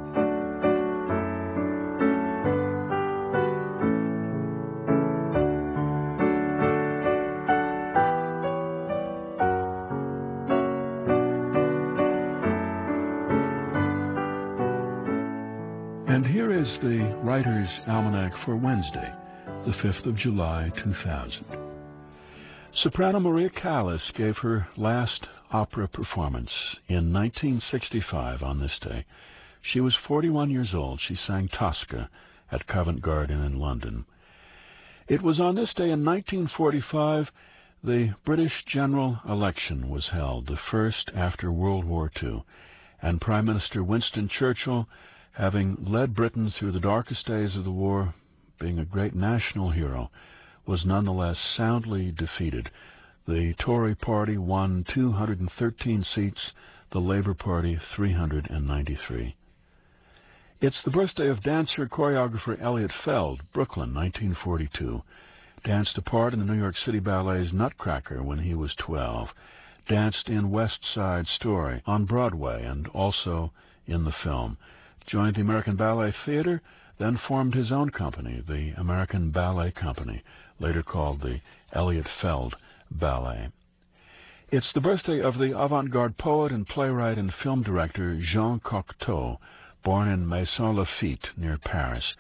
And here is the Writer's Almanac for Wednesday, the 5th of July, 2000. Soprano Maria Callas gave her last opera performance in 1965 on this day. She was 41 years old. She sang Tosca at Covent Garden in London. It was on this day in 1945 the British general election was held, the first after World War II, and Prime Minister Winston Churchill, having led Britain through the darkest days of the war, being a great national hero, was nonetheless soundly defeated. The Tory party won 213 seats, the Labour Party 393. It's the birthday of dancer-choreographer Elliot Feld, Brooklyn, 1942. Danced a part in the New York City Ballet's Nutcracker when he was 12. Danced in West Side Story on Broadway and also in the film. Joined the American Ballet Theater, then formed his own company, the American Ballet Company, later called the Elliot Feld Ballet. It's the birthday of the avant-garde poet and playwright and film director Jean Cocteau, born in Maisons-Laffitte near Paris,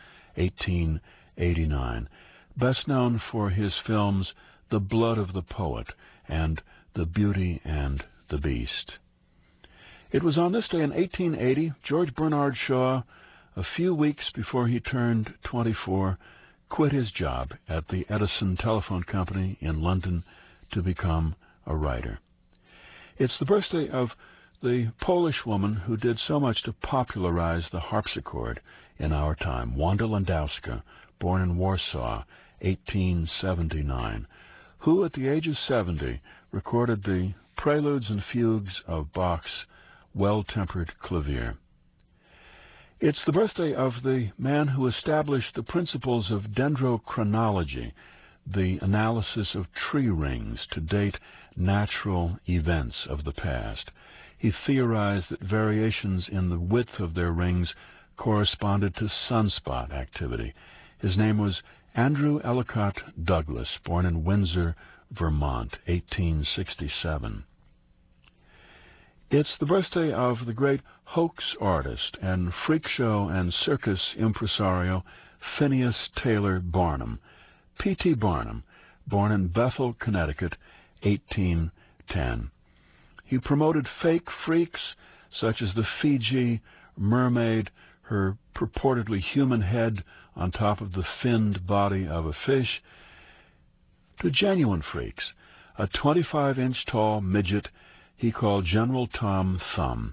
1889. Best known for his films The Blood of the Poet and The Beauty and the Beast. It was on this day in 1880, George Bernard Shaw, a few weeks before he turned 24, quit his job at the Edison Telephone Company in London to become a writer. It's the birthday of the Polish woman who did so much to popularize the harpsichord in our time, Wanda Landowska, born in Warsaw, 1879, who at the age of 70 recorded the preludes and fugues of Bach's Well-Tempered Clavier. It's the birthday of the man who established the principles of dendrochronology, the analysis of tree rings to date natural events of the past. He theorized that variations in the width of their rings corresponded to sunspot activity. His name was Andrew Ellicott Douglas, born in Windsor, Vermont, 1867. It's the birthday of the great hoax artist and freak show and circus impresario Phineas Taylor Barnum, P.T. Barnum, born in Bethel, Connecticut, 1810. He promoted fake freaks such as the Fiji mermaid, her purportedly human head on top of the finned body of a fish, to genuine freaks, a 25-inch tall midget he called General Tom Thumb.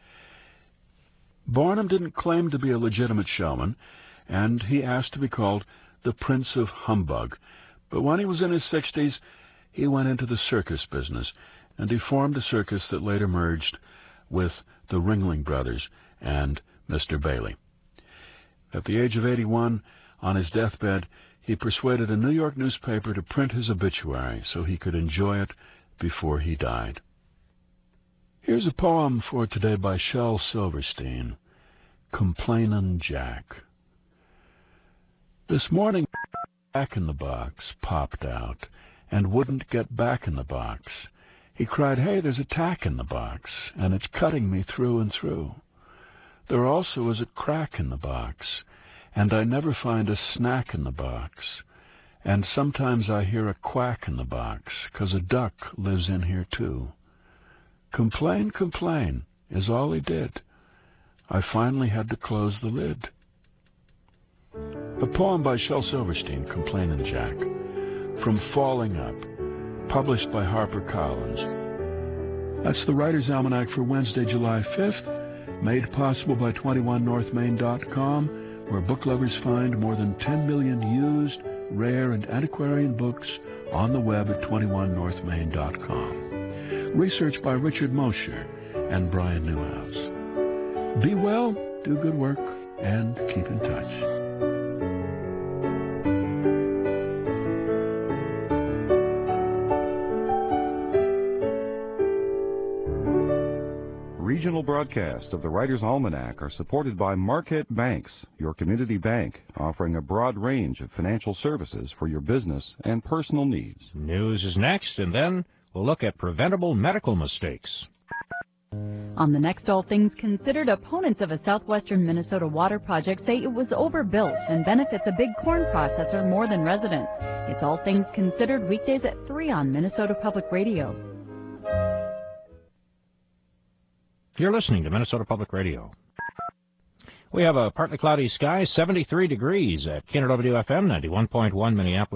Barnum didn't claim to be a legitimate showman, and he asked to be called the Prince of Humbug. But when he was in his 60s, he went into the circus business, and he formed a circus that later merged with the Ringling Brothers and Mr. Bailey. At the age of 81, on his deathbed, he persuaded a New York newspaper to print his obituary so he could enjoy it before he died. Here's a poem for today by Shel Silverstein, Complainin' Jack. This morning, Jack in the Box popped out and wouldn't get back in the box. He cried, "Hey, there's a tack in the box, and it's cutting me through and through. There also is a crack in the box, and I never find a snack in the box. And sometimes I hear a quack in the box, 'cause a duck lives in here too. Complain, complain, is all he did. I finally had to close the lid." A poem by Shel Silverstein, Complainin' Jack, from Falling Up, published by HarperCollins. That's the Writer's Almanac for Wednesday, July 5th, made possible by 21northmain.com, where book lovers find more than 10 million used, rare, and antiquarian books on the web at 21northmain.com. Research by Richard Mosher and Brian Newhouse. Be well, do good work, and keep in touch. regional broadcasts of the Writer's Almanac are supported by Marquette Banks, your community bank, offering a broad range of financial services for your business and personal needs. News is next, and then we'll look at preventable medical mistakes. On the next All Things Considered, opponents of a southwestern Minnesota water project say it was overbuilt and benefits a big corn processor more than residents. It's All Things Considered, weekdays at 3 on Minnesota Public Radio. You're listening to Minnesota Public Radio. We have a partly cloudy sky, 73 degrees at KNOW FM, 91.1 Minneapolis.